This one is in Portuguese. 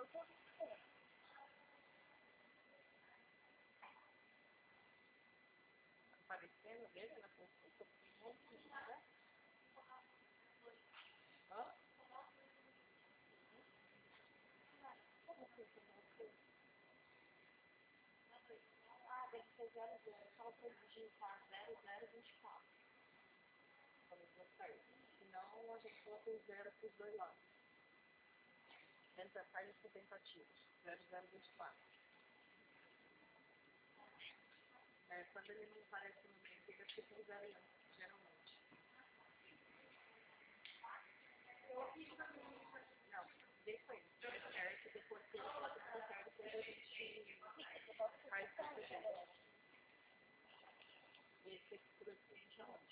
Aparecendo dele na consulta, né? Hã? Como assim, ah, deve ser 00. Fala pra ele digitar 0024. Falei, deu certo. Senão a gente coloca o 0 para os dois lados. Entra carnes com tentativas. 0024. É, quando ele não aparece no meio, fica tipo um 0 geralmente. Não, deixa aí. Deu certo, depois que ele fala que deu certo, depois a gente faz tudo. Esse aqui por aqui a gente não.